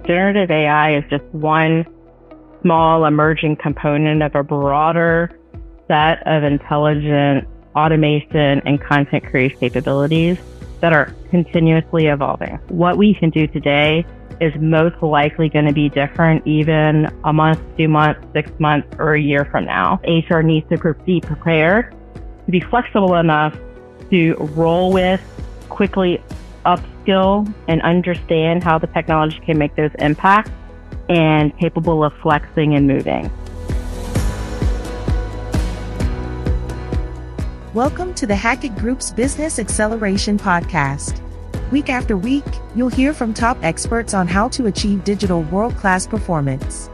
generative AI is just one small emerging component of a broader set of intelligent automation and content creation capabilities that are continuously evolving. What we can do today is most likely going to be different even a month, 2 months, 6 months, or a year from now. HR needs to be prepared to be flexible enough to roll with, quickly upskill, and understand how the technology can make those impacts, and capable of flexing and moving. Welcome to the Hackett Group's Business Acceleration Podcast. Week after week, you'll hear from top experts on how to achieve digital world-class performance.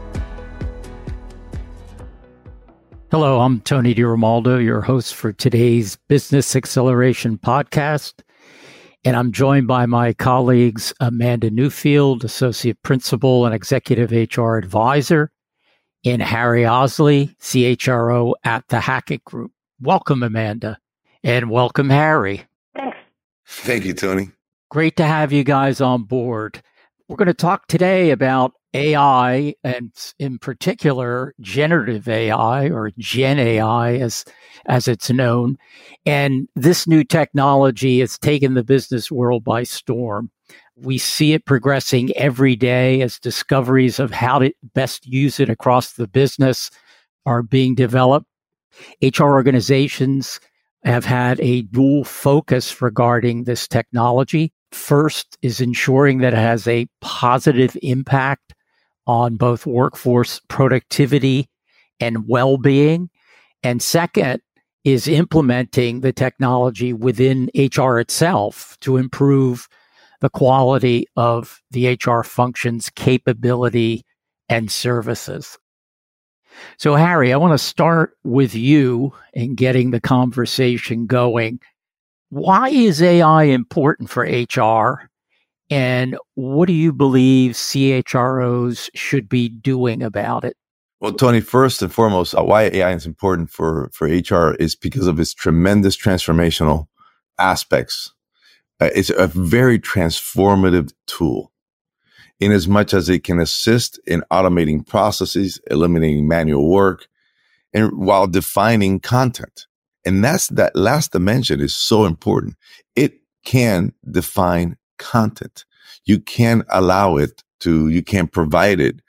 Hello, I'm Tony DiRomaldo, your host for today's Business Acceleration Podcast. And I'm joined by my colleagues, Amanda Newfield, Associate Principal and Executive HR Advisor, and Harry Osley, CHRO at the Hackett Group. Welcome, Amanda, and welcome, Harry. Thanks. Thank you, Tony. Great to have you guys on board. We're going to talk today about AI, and in particular, generative AI, or Gen AI as it's known. And this new technology has taken the business world by storm. We see it progressing every day as discoveries of how to best use it across the business are being developed. HR organizations have had a dual focus regarding this technology. First is ensuring that it has a positive impact on both workforce productivity and well-being. And second is implementing the technology within HR itself to improve the quality of the HR function's capability and services. So, Harry, I want to start with you in getting the conversation going. Why is AI important for HR, and what do you believe CHROs should be doing about it? Well, Tony, first and foremost, why AI is important for HR is because of its tremendous transformational aspects. It's a very transformative tool, in as much as it can assist in automating processes, eliminating manual work, and while defining content. And that last dimension is so important. It can define content. You can you can provide it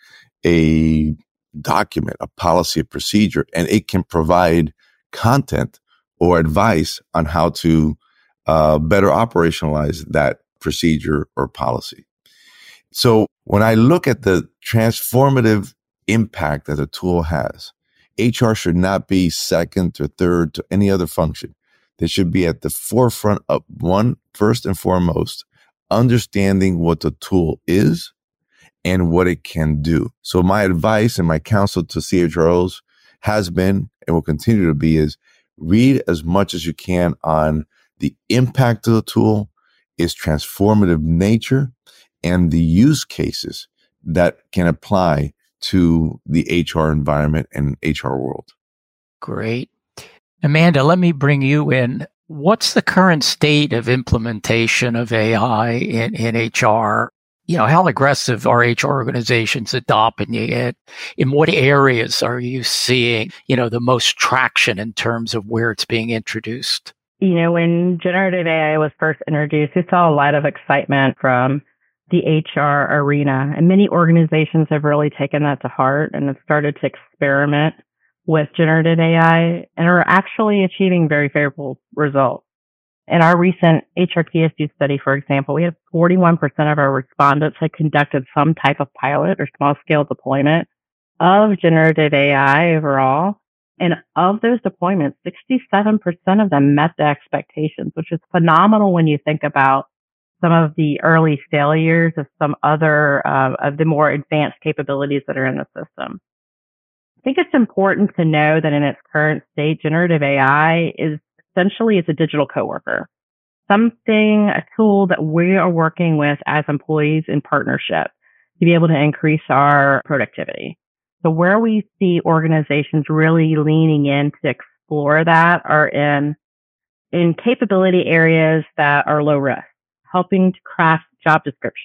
a document, a policy, a procedure, and it can provide content or advice on how to better operationalize that procedure or policy. So when I look at the transformative impact that a tool has, HR should not be second or third to any other function. They should be at the forefront of first and foremost, understanding what the tool is and what it can do. So my advice and my counsel to CHROs has been and will continue to be is read as much as you can on the impact of the tool, its transformative nature, and the use cases that can apply to the HR environment and HR world. Great. Amanda, let me bring you in. What's the current state of implementation of AI in HR? How aggressive are HR organizations adopting it? In what areas are you seeing, the most traction in terms of where it's being introduced? When generative AI was first introduced, we saw a lot of excitement from the HR arena, and many organizations have really taken that to heart and have started to experiment with generative AI and are actually achieving very favorable results. In our recent HRTSU study, for example, we had 41% of our respondents had conducted some type of pilot or small-scale deployment of generative AI overall. And of those deployments, 67% of them met the expectations, which is phenomenal when you think about some of the early failures of some other of the more advanced capabilities that are in the system. I think it's important to know that in its current state, generative AI is essentially a digital coworker, a tool that we are working with as employees in partnership to be able to increase our productivity. So where we see organizations really leaning in to explore that are in capability areas that are low risk, helping to craft job descriptions,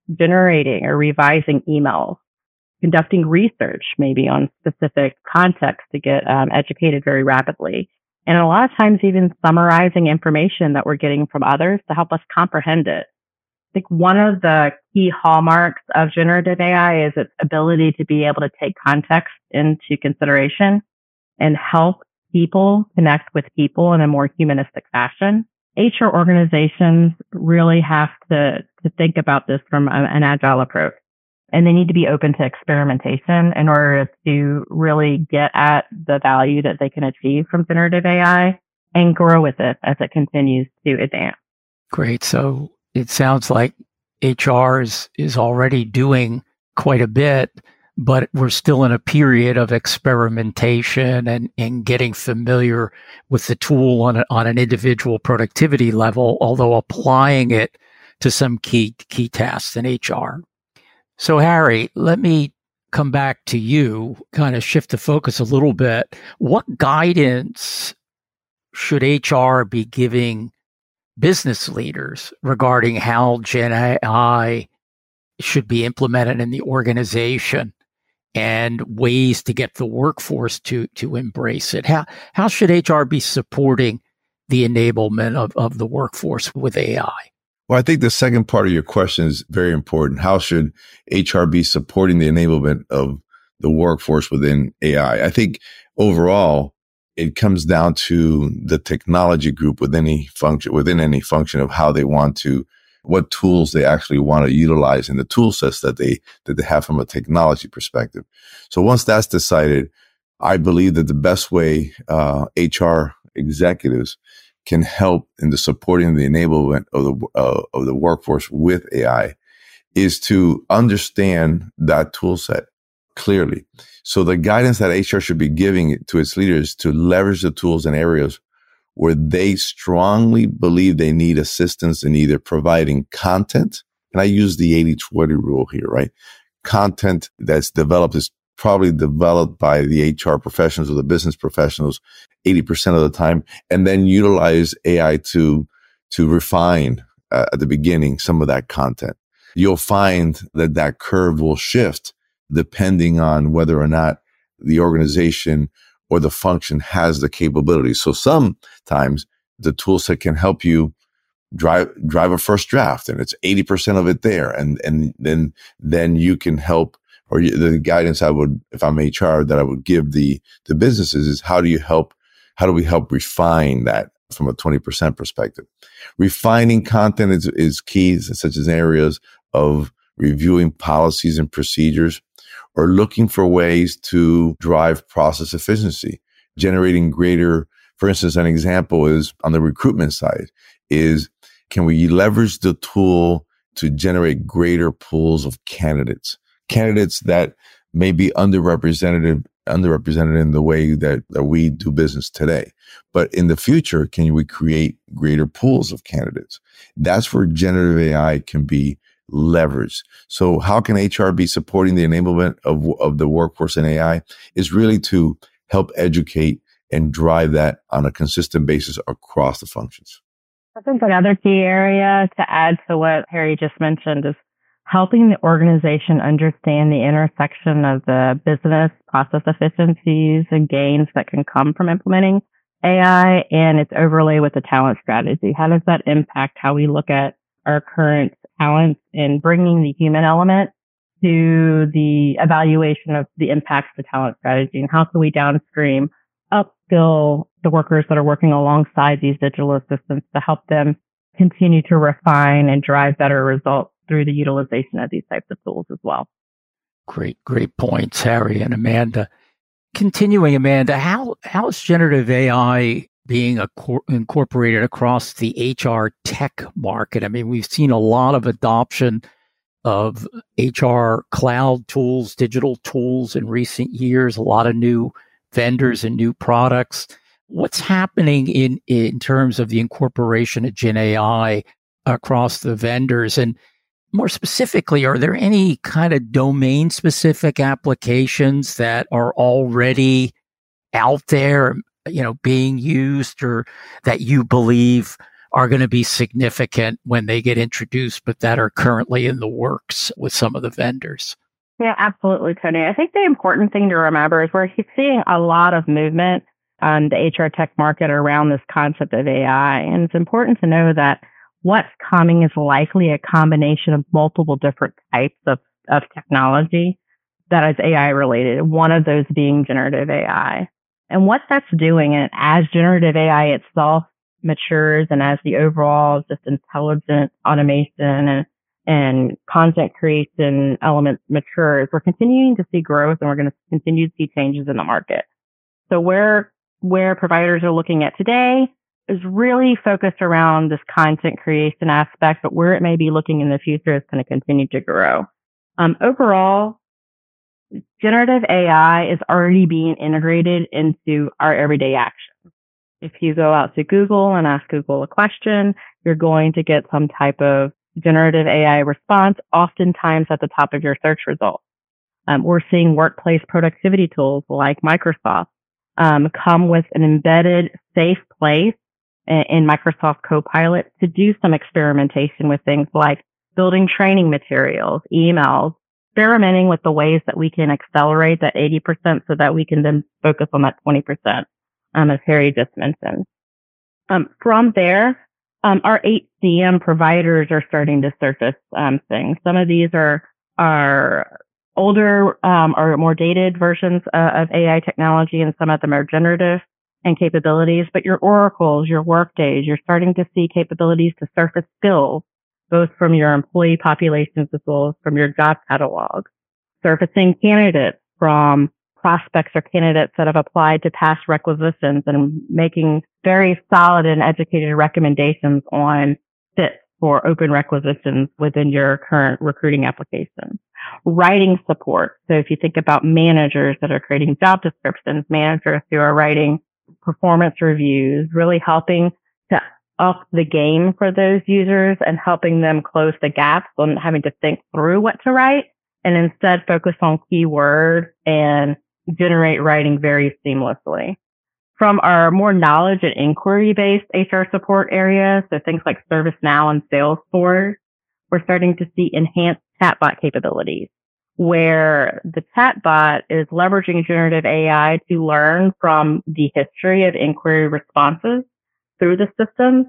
generating or revising emails, conducting research maybe on specific context to get educated very rapidly. And a lot of times even summarizing information that we're getting from others to help us comprehend it. I think one of the key hallmarks of generative AI is its ability to be able to take context into consideration and help people connect with people in a more humanistic fashion. HR organizations really have to think about this from an agile approach. And they need to be open to experimentation in order to really get at the value that they can achieve from generative AI and grow with it as it continues to advance. Great. So it sounds like HR is already doing quite a bit, but we're still in a period of experimentation and getting familiar with the tool on an individual productivity level, although applying it to some key tasks in HR. So Harry, let me come back to you, kind of shift the focus a little bit. What guidance should HR be giving business leaders regarding how Gen AI should be implemented in the organization and ways to get the workforce to embrace it? How should HR be supporting the enablement of the workforce with AI? Well, I think the second part of your question is very important. How should HR be supporting the enablement of the workforce within AI? I think overall, it comes down to the technology group within any function of how they want to, what tools they actually want to utilize in the tool sets that they have from a technology perspective. So once that's decided, I believe that the best way HR executives can help in the supporting the enablement of the workforce with AI is to understand that tool set clearly. So the guidance that HR should be giving to its leaders to leverage the tools in areas where they strongly believe they need assistance in either providing content, and I use the 80-20 rule here, right? Content that's developed is probably developed by the HR professionals or the business professionals 80% of the time, and then utilize AI to refine at the beginning some of that content. You'll find that curve will shift depending on whether or not the organization or the function has the capability. So sometimes the tool set can help you drive a first draft, and it's 80% of it there, and then you can help. Or the guidance I would, if I'm HR, that I would give the businesses is how do we help refine that from a 20% perspective? Refining content is key, such as areas of reviewing policies and procedures, or looking for ways to drive process efficiency, generating greater, for instance, an example is on the recruitment side is, can we leverage the tool to generate greater pools of candidates that may be underrepresented in the way that we do business today. But in the future, can we create greater pools of candidates? That's where generative AI can be leveraged. So how can HR be supporting the enablement of the workforce in AI is really to help educate and drive that on a consistent basis across the functions. I think another key area to add to what Harry just mentioned is helping the organization understand the intersection of the business process efficiencies and gains that can come from implementing AI and its overlay with the talent strategy. How does that impact how we look at our current talent and bringing the human element to the evaluation of the impacts of the talent strategy, and how can we downstream upskill the workers that are working alongside these digital assistants to help them continue to refine and drive better results through the utilization of these types of tools as well. Great points, Harry and Amanda. Continuing, Amanda, how is generative AI being incorporated across the HR tech market? I mean, we've seen a lot of adoption of HR cloud tools, digital tools in recent years, a lot of new vendors and new products. What's happening in terms of the incorporation of Gen AI across the vendors? And more specifically, are there any kind of domain-specific applications that are already out there, being used, or that you believe are going to be significant when they get introduced, but that are currently in the works with some of the vendors? Yeah, absolutely, Tony. I think the important thing to remember is we're seeing a lot of movement on the HR tech market around this concept of AI. And it's important to know that what's coming is likely a combination of multiple different types of technology that is AI related, one of those being generative AI. And what that's doing, and as generative AI itself matures and as the overall just intelligent automation and content creation elements matures, we're continuing to see growth and we're going to continue to see changes in the market. So where providers are looking at today is really focused around this content creation aspect, but where it may be looking in the future is going to continue to grow. Overall, generative AI is already being integrated into our everyday actions. If you go out to Google and ask Google a question, you're going to get some type of generative AI response, oftentimes at the top of your search results. We're seeing workplace productivity tools like Microsoft come with an embedded safe place in Microsoft Copilot to do some experimentation with things like building training materials, emails, experimenting with the ways that we can accelerate that 80% so that we can then focus on that 20%, as Harry just mentioned. From there, our HCM providers are starting to surface things. Some of these are older or more dated versions of AI technology, and some of them are generative and capabilities. But your Oracles, your Workdays, you're starting to see capabilities to surface skills, both from your employee populations as well as from your job catalog. Surfacing candidates from prospects or candidates that have applied to past requisitions and making very solid and educated recommendations on fit for open requisitions within your current recruiting application. Writing support. So if you think about managers that are creating job descriptions, managers who are writing performance reviews, really helping to up the game for those users and helping them close the gaps on having to think through what to write and instead focus on keyword and generate writing very seamlessly. From our more knowledge and inquiry-based HR support areas, so things like ServiceNow and Salesforce, we're starting to see enhanced chatbot capabilities, where the chatbot is leveraging generative AI to learn from the history of inquiry responses through the systems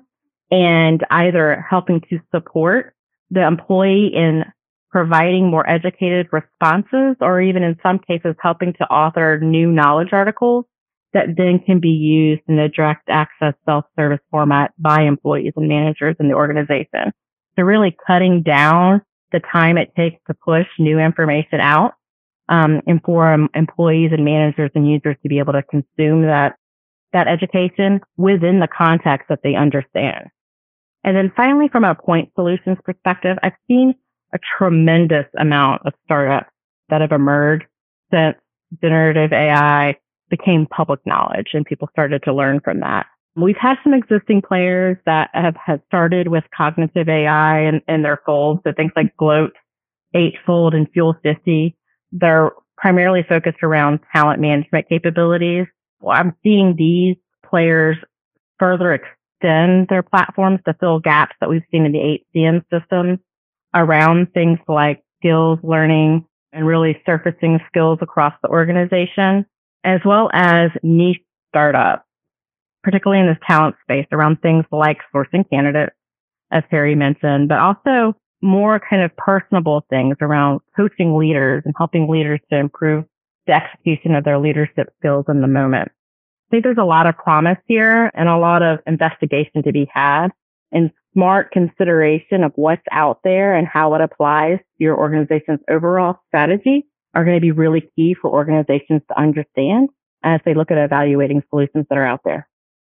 and either helping to support the employee in providing more educated responses, or even in some cases helping to author new knowledge articles that then can be used in a direct access self-service format by employees and managers in the organization. So really cutting down the time it takes to push new information out, and for employees and managers and users to be able to consume that education within the context that they understand. And then finally, from a point solutions perspective, I've seen a tremendous amount of startups that have emerged since generative AI became public knowledge and people started to learn from that. We've had some existing players that have started with cognitive AI in their fold. So things like Gloat, Eightfold, and Fuel 50. They're primarily focused around talent management capabilities. Well, I'm seeing these players further extend their platforms to fill gaps that we've seen in the HCM systems around things like skills learning and really surfacing skills across the organization, as well as niche startups, particularly in this talent space around things like sourcing candidates, as Harry mentioned, but also more kind of personable things around coaching leaders and helping leaders to improve the execution of their leadership skills in the moment. I think there's a lot of promise here and a lot of investigation to be had, and smart consideration of what's out there and how it applies to your organization's overall strategy are going to be really key for organizations to understand as they look at evaluating solutions that are out there.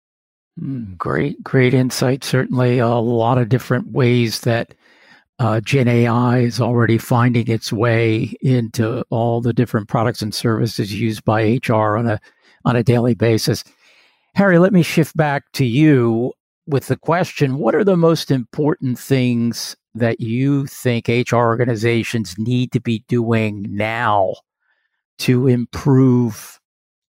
Great insight. Certainly a lot of different ways that Gen AI is already finding its way into all the different products and services used by HR on a daily basis. Harry, let me shift back to you with the question, what are the most important things that you think HR organizations need to be doing now to improve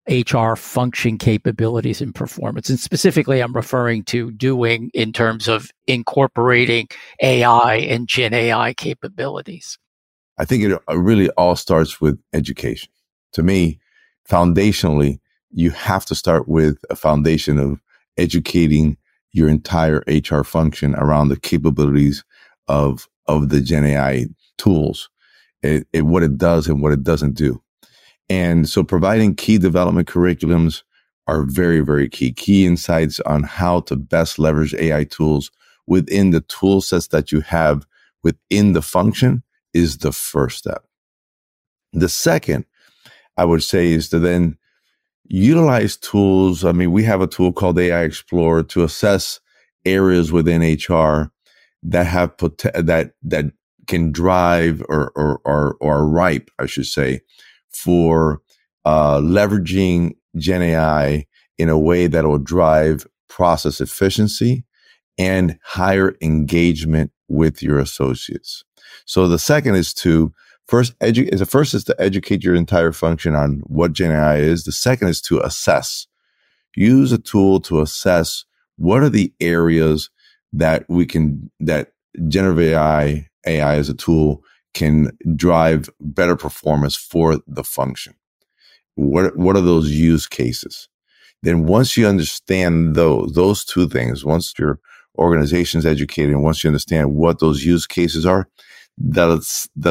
HR function capabilities and performance. And specifically, I'm referring to doing in terms of incorporating AI and Gen AI capabilities. I think it really all starts with education. To me, foundationally, you have to start with a foundation of educating your entire HR function around the capabilities of the Gen AI tools, what it does and what it doesn't do. And so providing key development curriculums are very, very key. Key insights on how to best leverage AI tools within the tool sets that you have within the function is the first step. The second, I would say, is to then utilize tools. I mean, we have a tool called AI Explorer to assess areas within HR that have that can drive or are ripe, I should say, for leveraging Gen AI in a way that will drive process efficiency and higher engagement with your associates. So the second is to first is to educate your entire function on what Gen AI is. The second is to assess. Use a tool to assess what are the areas that generative AI as a tool can drive better performance for the function. What are those use cases? Then once you understand those two things, once your organization's educated and once you understand what those use cases are, the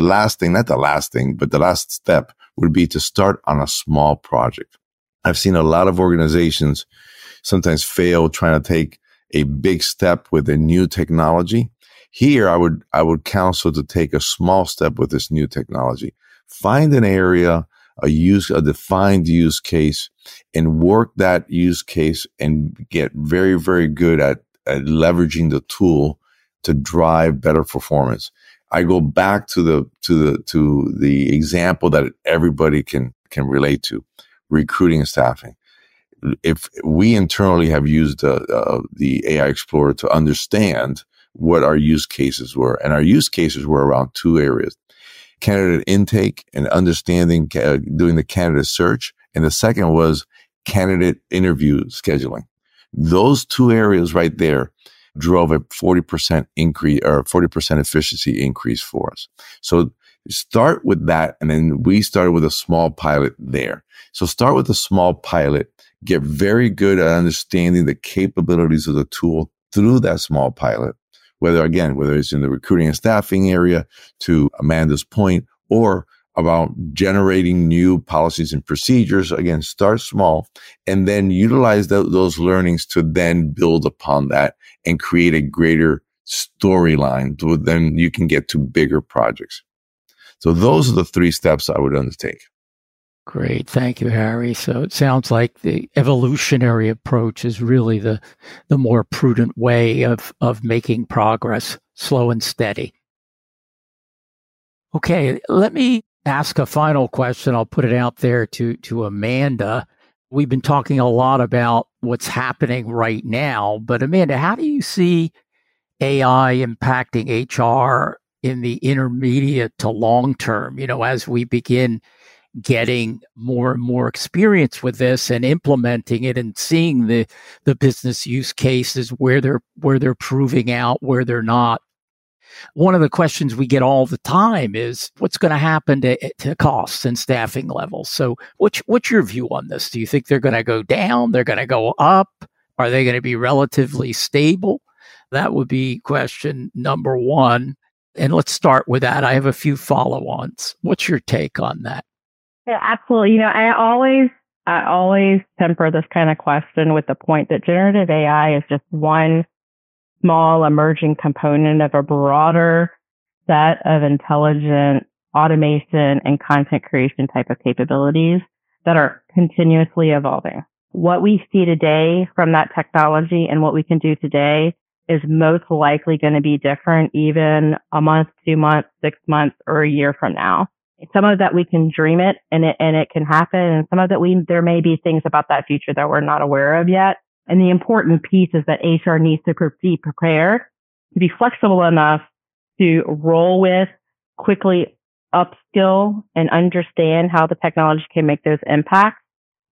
last step would be to start on a small project. I've seen a lot of organizations sometimes fail trying to take a big step with a new technology. Here, I would counsel to take a small step with this new technology. Find an area, a defined use case, and work that use case and get very, very good at leveraging the tool to drive better performance. I go back to the example that everybody can relate to, recruiting and staffing. If we internally have used the AI Explorer to understand what our use cases were, and our use cases were around two areas: candidate intake and understanding, doing the candidate search, and the second was candidate interview scheduling. Those two areas right there drove a 40% increase or 40% efficiency increase for us. So start with that. And then we started with a small pilot there. So start with a small pilot, get very good at understanding the capabilities of the tool through that small pilot, whether it's in the recruiting and staffing area, to Amanda's point, or about generating new policies and procedures. Again, start small and then utilize those learnings to then build upon that and create a greater storyline. Then you can get to bigger projects. So those are the three steps I would undertake. Great. Thank you, Harry. So it sounds like the evolutionary approach is really the more prudent way of making progress, slow and steady. Okay, let me ask a final question. I'll put it out there to Amanda. We've been talking a lot about what's happening right now, but Amanda, how do you see AI impacting HR in the intermediate to long term, as we begin getting more and more experience with this and implementing it and seeing the business use cases where they're proving out, where they're not? One of the questions we get all the time is what's going to happen to costs and staffing levels. So what's your view on this? Do you think they're going to go down? They're going to go up? Are they going to be relatively stable? That would be question number one. And let's start with that. I have a few follow-ons. What's your take on that? Yeah, absolutely. I always temper this kind of question with the point that generative AI is just one small emerging component of a broader set of intelligent automation and content creation type of capabilities that are continuously evolving. What we see today from that technology and what we can do today is most likely going to be different even a month, 2 months, 6 months, or a year from now. Some of that we can dream it and it can happen. And some of that there may be things about that future that we're not aware of yet. And the important piece is that HR needs to be prepared, to be flexible enough to roll with, quickly upskill and understand how the technology can make those impacts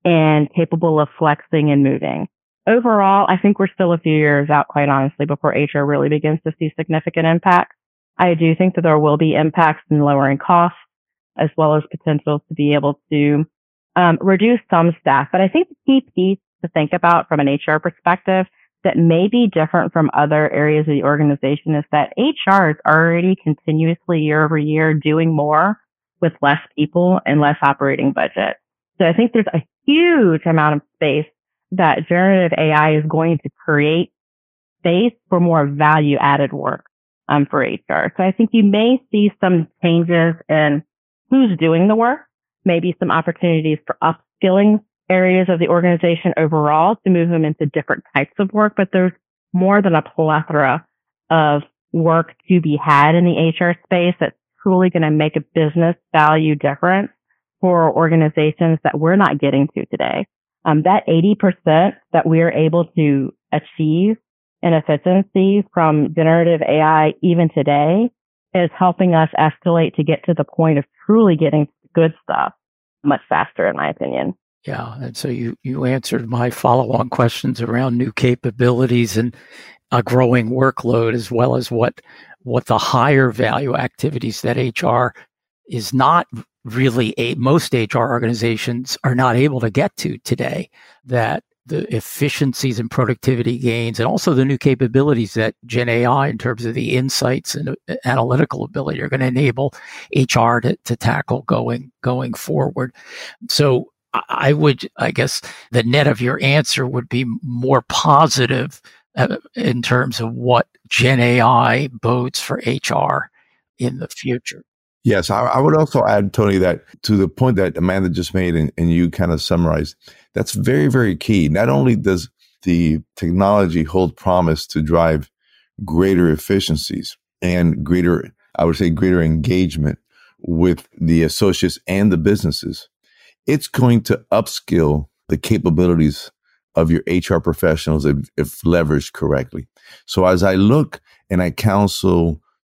and capable of flexing and moving. Overall, I think we're still a few years out, quite honestly, before HR really begins to see significant impacts. I do think that there will be impacts in lowering costs, as well as potential to be able to reduce some staff. But I think the key piece to think about from an HR perspective that may be different from other areas of the organization is that HR is already continuously year over year doing more with less people and less operating budget. So I think there's a huge amount of space that generative AI is going to create space for more value added work for HR. So I think you may see some changes in who's doing the work, maybe some opportunities for upskilling areas of the organization overall to move them into different types of work. But there's more than a plethora of work to be had in the HR space that's truly going to make a business value difference for organizations that we're not getting to today. That 80% that we are able to achieve in efficiency from generative AI even today is helping us escalate to get to the point of truly getting good stuff much faster, in my opinion. Yeah. And so you answered my follow-on questions around new capabilities and a growing workload, as well as what the higher value activities that HR is not really most HR organizations are not able to get to today, that the efficiencies and productivity gains and also the new capabilities that Gen AI in terms of the insights and analytical ability are going to enable HR to tackle going forward. So I guess the net of your answer would be more positive in terms of what Gen AI bodes for HR in the future. Yes, I would also add, Tony, that to the point that Amanda just made and you kind of summarized, that's very, very key. Not only does the technology hold promise to drive greater efficiencies and greater engagement with the associates and the businesses, it's going to upskill the capabilities of your HR professionals if leveraged correctly. So as I look and I counsel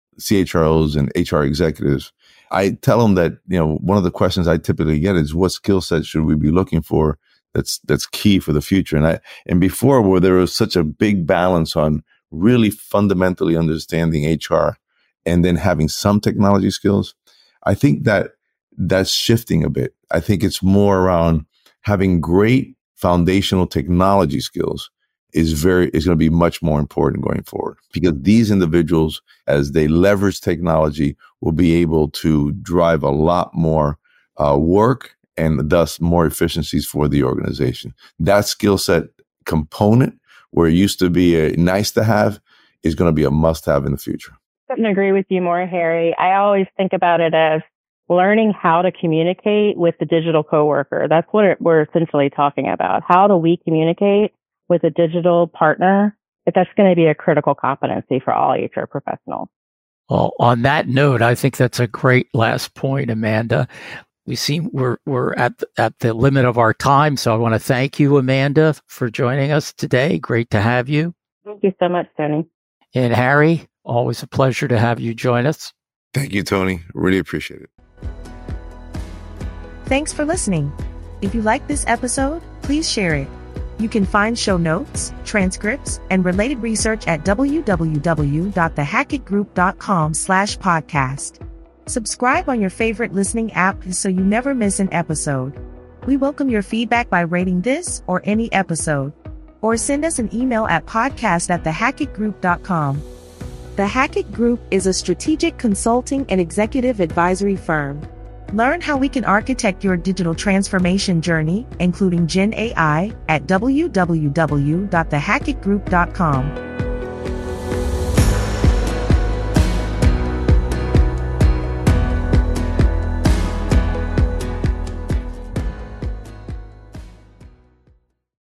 CHROs and HR executives, I tell them that, one of the questions I typically get is what skill set should we be looking for that's key for the future? And before, where there was such a big balance on really fundamentally understanding HR and then having some technology skills, I think that's shifting a bit. I think it's more around having great foundational technology skills is going to be much more important going forward, because these individuals, as they leverage technology, will be able to drive a lot more work and thus more efficiencies for the organization. That skill set component, where it used to be a nice to have, is going to be a must have in the future. I couldn't agree with you more, Harry. I always think about it as learning how to communicate with the digital coworker. That's what we're essentially talking about. How do we communicate with a digital partner? But that's going to be a critical competency for all HR professionals. Well, on that note, I think that's a great last point, Amanda. We're at the limit of our time, so I want to thank you, Amanda, for joining us today. Great to have you. Thank you so much, Tony. And Harry, always a pleasure to have you join us. Thank you, Tony. Really appreciate it. Thanks for listening. If you like this episode, please share it. You can find show notes, transcripts, and related research at www.thehackettgroup.com/podcast. Subscribe on your favorite listening app so you never miss an episode. We welcome your feedback by rating this or any episode, or send us an email at podcast@thehackettgroup.com. The Hackett Group is a strategic consulting and executive advisory firm. Learn how we can architect your digital transformation journey, including Gen AI, at www.thehackettgroup.com.